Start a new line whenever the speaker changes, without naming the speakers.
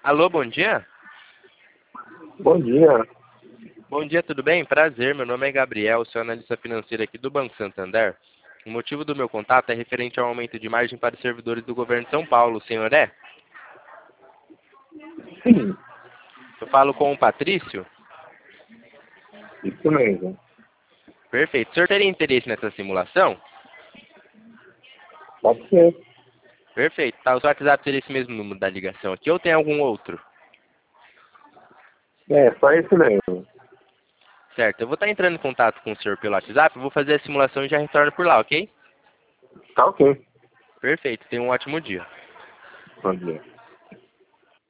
Alô, bom dia?
Bom dia.
Bom dia, tudo bem? Prazer, meu nome é Gabriel, sou analista financeiro aqui do Banco Santander. O motivo do meu contato é referente ao aumento de margem para os servidores do governo de São Paulo, o senhor é?
Sim,
Eu falo com o Patrício?
isso mesmo.
Perfeito. O senhor teria interesse nessa simulação?
Pode ser.
Perfeito. Tá, o seu WhatsApp seria esse mesmo número da ligação aqui ou tem algum outro?
É, só isso mesmo.
Certo, eu vou estar entrando em contato com o senhor pelo WhatsApp, eu vou fazer a simulação e já retorno por lá, ok?
Tá ok.
Perfeito, tenha um ótimo dia.
Bom dia.